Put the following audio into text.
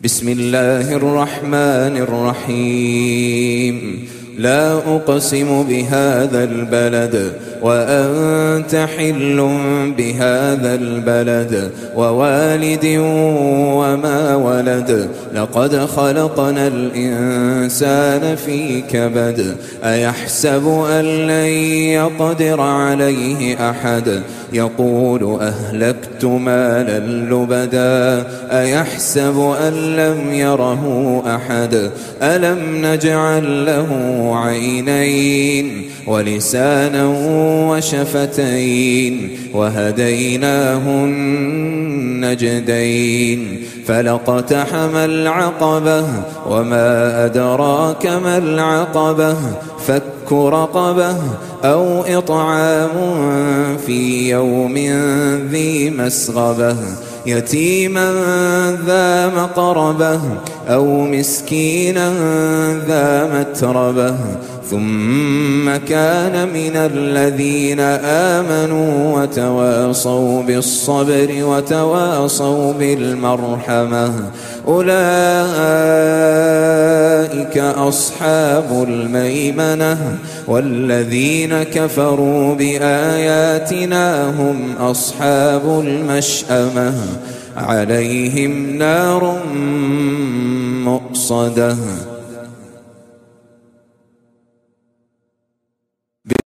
بسم الله الرحمن الرحيم. لا أقسم بهذا البلد وأنت حل بهذا البلد ووالد وما ولد. لقد خلقنا الإنسان في كبد. أيحسب أن لن يقدر عليه أحد. يقول أهلكت مالا لبدا. أيحسب أن لم يره أحد. ألم نجعل له عينين ولسانا وشفتين وهديناه النجدين. فلاقتحم العقبة وما أدراك ما العقبة. فك رقبة أو إطعام في يوم ذي مسغبة. يتيما ذا مقربة أو مسكينا ذا متربة. ثم كان من الذين آمنوا وتواصوا بالصبر وتواصوا بالمرحمة. أولئك أصحاب الميمنة. والذين كفروا بآياتنا هم أصحاب المشأمة. عليهم نار مؤصدة.